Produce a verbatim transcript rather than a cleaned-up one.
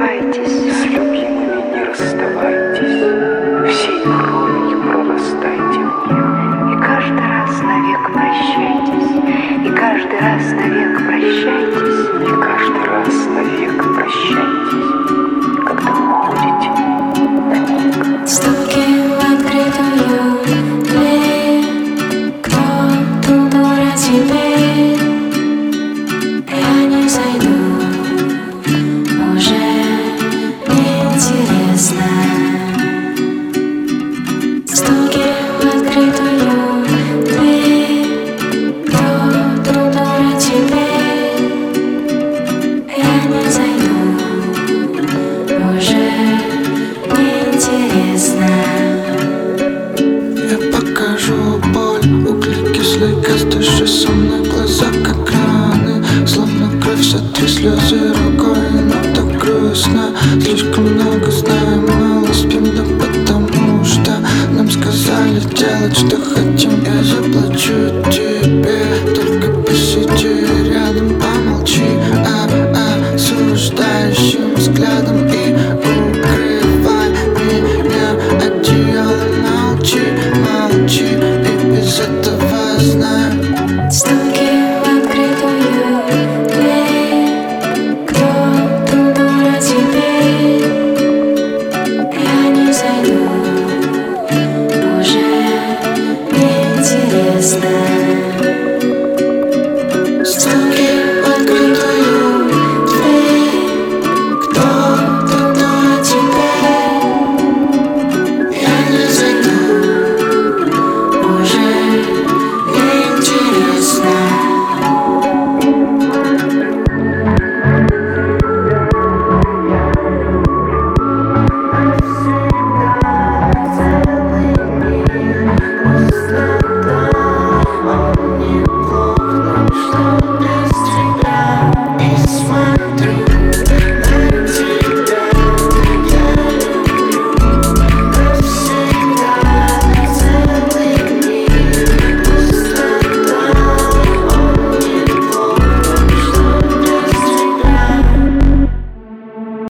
оставайтесь, с любимыми не расставайтесь, всей кровью прорастайте в них. и каждый раз навек прощайтесь, и каждый раз навек прощайтесь, И каждый раз навек прощайтесь, когда уходите навек. Стуки в открытую дверь, кто тут дура теперь? Я не зайду, уже неинтересно. Стуки в открытую дверь, кто тут дура теперь? Я не зайду, уже неинтересно. Я покажу боль, углекислый газ, дыши со мной, глаза как раны, словно кровь, сотри слезы рукой, но так грустно, слишком